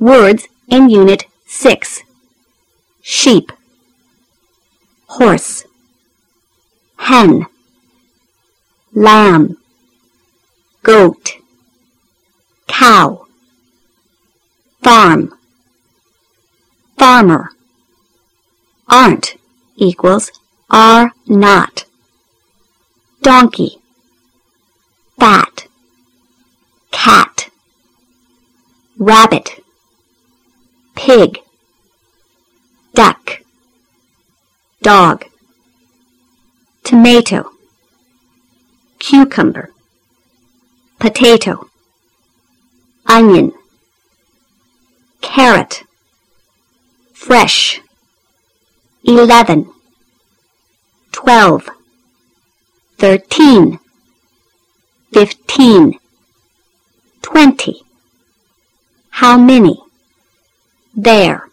Words in Unit 6. Sheep, horse, hen, lamb, goat, cow, farm, farmer. Aren't equals are not. Donkey, fat, cat, rabbit, pig, duck, dog, tomato, cucumber, potato, onion, carrot, fresh, 11, 12, 13, 15, 20. How many? There.